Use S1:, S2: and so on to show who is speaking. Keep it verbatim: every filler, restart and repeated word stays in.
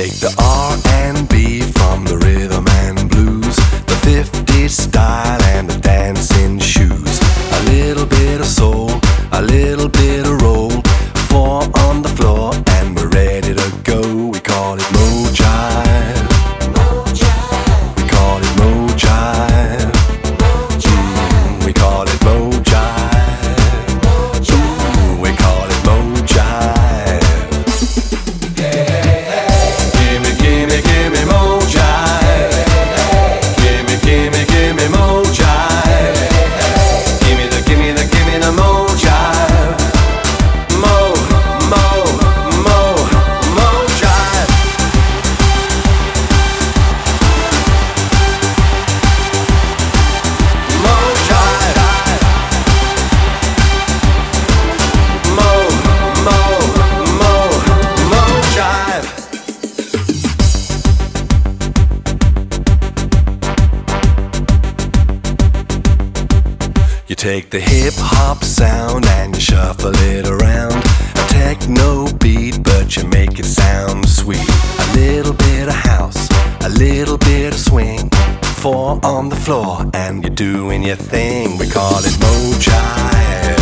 S1: take the R and B from the rhythm and blues, the fifties style and the dancing shoes. A little bit of soul, a little bit of roll, four on the floor and we're ready to go. We call it Mo-Jive. We call it Mo-Jive. Mm, we call it Mo-Jive. Ooh, we call it Mo-Jive. Gimme, gimme, gimme Mo-Jive. Gimme, gimme, gimme Mo-Jive. Gimme the, gimme the, gimme the Mo-Jive. Mo, Mo, Mo, Mo-Jive. Mo-Jive. Mo, Mo, Mo, Mo-Jive. You take the hip-hop sound and you shuffle it around. A techno beat, but you make it sound sweet. A little bit of house, a little bit of swing, four on the floor and you're doing your thing. We call it Mo-Jive.